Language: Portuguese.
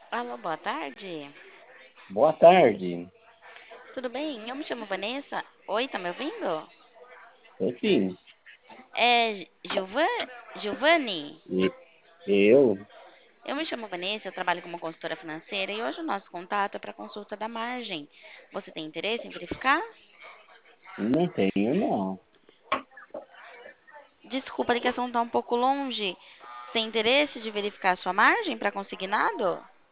Alô, boa tarde. Boa tarde. Tudo bem? Eu me chamo Vanessa. Oi, tá me ouvindo? Tô sim. É Giovanni? E eu Eu me chamo Vanessa, eu trabalho como consultora financeira e hoje o nosso contato é para consulta da margem. Você tem interesse em verificar? não tenho, não. Desculpa, a ligação está um pouco longe. Você tem interesse de verificar a sua margem para consignado?